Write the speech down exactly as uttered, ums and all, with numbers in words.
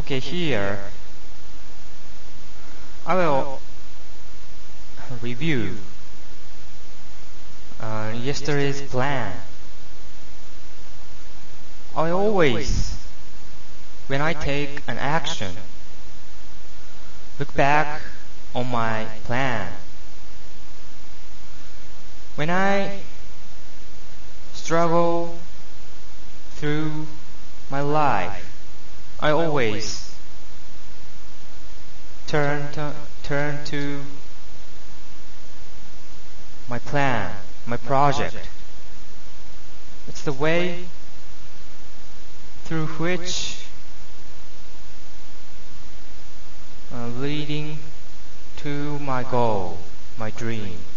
Okay, here I will review uh, yesterday's plan. I always, when I take an action, look back on my plan. When I struggle through my life, I always turn to, turn to my plan, my project. It's the way through which uh, leading to my goal, my dream.